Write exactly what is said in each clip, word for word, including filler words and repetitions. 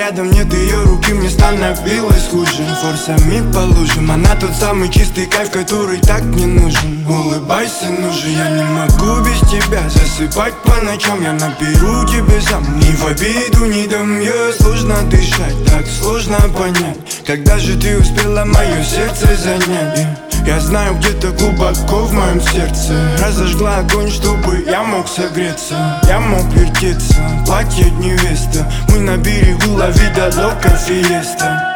рядом нет ее руки, мне становилось хуже. Форсами по лужам, она тот самый чистый кайф, который так не нужен. Улыбайся, ну же, я не могу без тебя засыпать по ночам. Я наберу тебе сам, ни в обиду не дам я. Сложно дышать, так сложно понять, когда же ты успела мое сердце занять. Я знаю, где-то глубоко в моем сердце разожгла огонь, чтобы я мог согреться. Я мог вертеться, платье невеста. Мы на берегу ла вида лока фиеста.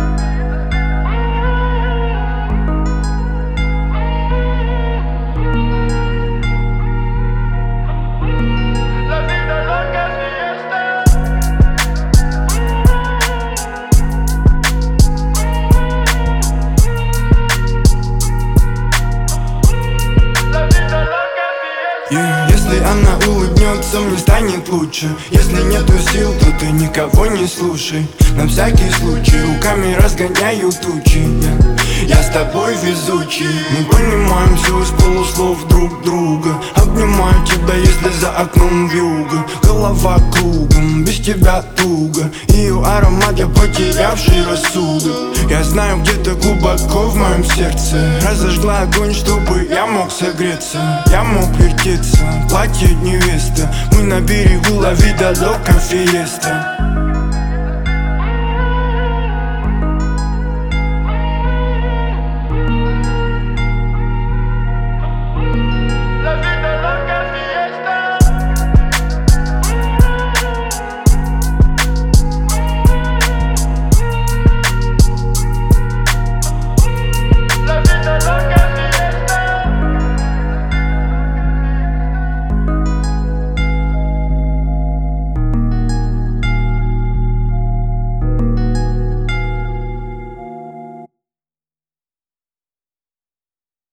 Yeah. Если она улыбнется, мне станет лучше. Если нету сил, то ты никого не слушай. На всякий случай руками разгоняю тучи. yeah. Я с тобой везучий. Мы понимаем все с полуслов друг друга. Обнимаю тебя, если за окном вьюга. Голова кругом, без тебя туго. Ее аромат, я потерявший рассудок. Я знаю, где-то глубоко в моем сердце разожгла огонь, чтобы я мог согреться. Я мог вертеться, платье невеста. Мы на берегу ла вида лока фиеста.